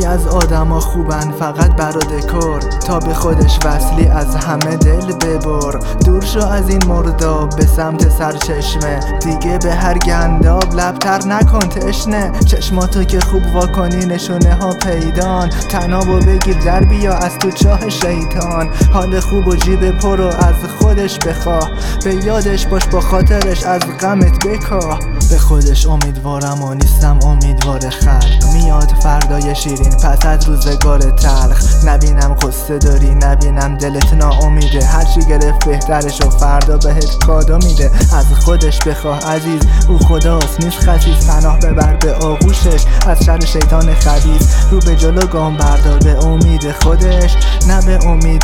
از آدما خوبن فقط برا دکور، تا به خودش وصلی از همه دل ببر. دور شو از این مرداب به سمت سرچشمه، دیگه به هر گنداب لبتر نکن تشنه. چشماتو که خوب واکنی نشونه ها پیدان، تنابو بگیر در بیا از تو چاه شیطان. حال خوب و جیب پرو از خودش بخواه، به یادش باش با خاطرش از غمت بکاه. به خودش امیدوارم و نیستم امیدوار خلق، میاد فردای شیرین پس از روزگار تلخ. نبینم قصه داری نبینم دلت ناامیده، هرچی گرفت بهترش و فردا بهت کادو میده. از خودش بخواه عزیز او خداست نیست خسیس، پناه ببر به آغوشش از شر شیطان خبیث. رو به جلو گام بردار به امید خودش نه به امید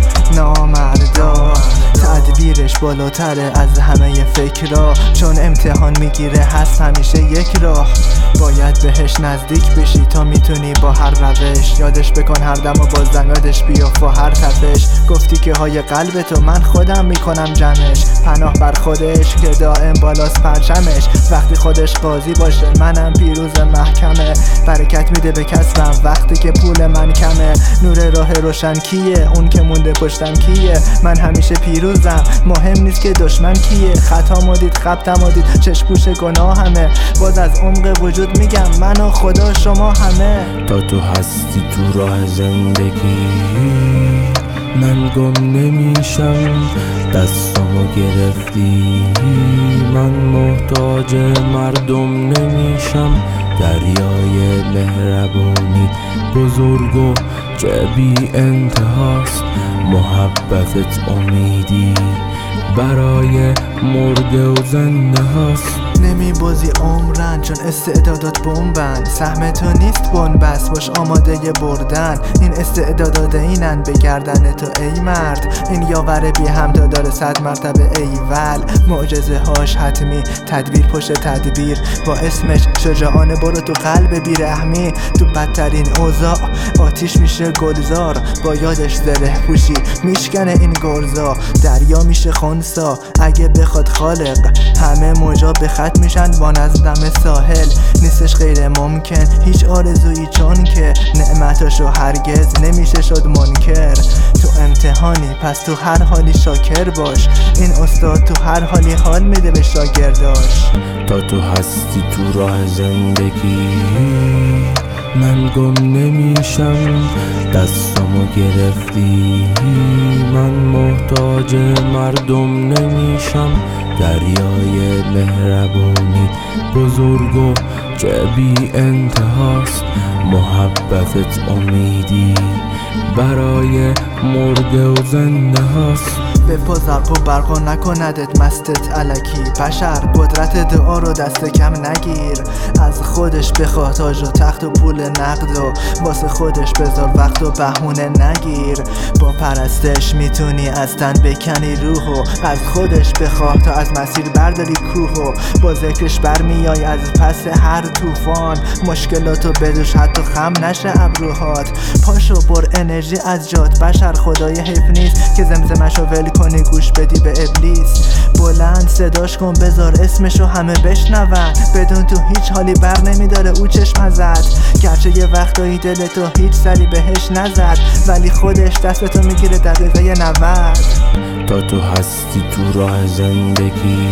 نامردا. تدبیرش بالاتره از همه فکرها، چون امتحان میگیره هست همیشه یک راه. باید بهش نزدیک بشی تا میتونی با هر روش، یادش بکن هر دم و بازدم یادش بیافت و هر تپش. گفتی که های قلبتو من خودم میکنم جمعش، پناه بر خودش که دائم بالاست پرچمش. وقتی خودش قاضی باشه منم پیروز محکمه، برکت میده به کسبم وقتی که پول من کمه. نور راه روشن کیه اون که مونده پشتم کیه، من همیشه پیروزم مهم نیست که دشمن کیه. خطا مدید خبتم مدید چشپوش گناه همه، باز از عمق وجود میگم من و خدا شما همه. تا تو هستی تو راه زندگی من گم نمیشم، دستامو گرفتی من محتاج مردم نمیشم. دریای مهربونی بزرگ و چه بی انتهاست، محبتت امیدی برای مرده و زنده هاست. نمی بازی عمرن چون استعدادات بمبن، سهم تو نیست بنبست باش آماده بردن. این استعدادات اینن به گردن تو ای مرد، این یاور بی همتا داره 100 مرتبه ایول. معجزه هاش حتمی تدبیر پشت تدبیر، با اسمش شجاعانه برو تو قلب بیرحمی. تو بدترین اوضاع آتیش میشه گلزار، با یادش زره پوشی میشکنه این گرزا. دریا میشه خونسا اگه بخواد خالق، همه موجا به خط میشن با نظم ساحل. نیستش غیر ممکن هیچ آرزویی چون که نعمتاشو هرگز نمیشه شد منکر. تو امتحانی پس تو هر حالی شاکر باش، این استاد تو هر حالی حال میده به شاگرداش. تا تو هستی تو راه زندگی من گم نمیشم، دستامو گرفتی من محتاج مردم نمیشم. دریای مهربونی بزرگ و چه بی انتهاست، محبتت امیدی برای مرده و زنده هاست. به پا زرق و برقا نکندت مستت علکی، بشر قدرت دعا رو دست کم نگیر. از خودش بخواه تاج و تخت و پول نقد و واسه خودش بذار وقت و بهونه نگیر. با پرستش میتونی از تن بکنی روحو، از خودش بخواه تا از مسیر برداری کوهو. با ذکرش برمیای از پس هر طوفان، مشکلاتو بدوش حتی خم نشه ابروهات. پاشو بر انرژی از جات بشر، خدای حیف نیست که زمزمشو ول کنی گوش بدی به ابلیس. بلند صداش کن بذار اسمشو همه بشنون، بدون تو هیچ حالی بر نمیداره او چشم ازت. گرچه یه وقتایی دلتو هیچ سری بهش نزد، ولی خودش دستتو میگیره دقیقه 90. تا تو هستی تو راه زندگی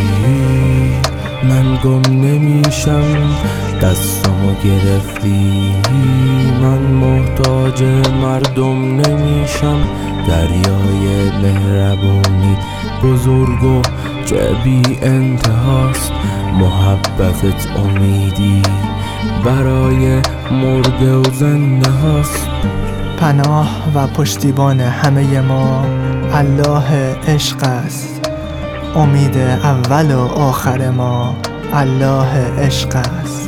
من گم نمیشم، دستامو گرفتی من محتاج مردم نمیشم. دریای مهربونی بزرگ و چه بی انتهاست، محبتت امیدی برای مرده و زنده هاست. پناه و پشتیبان همه ما الله عشق است، امید اول و آخر ما الله عشق است.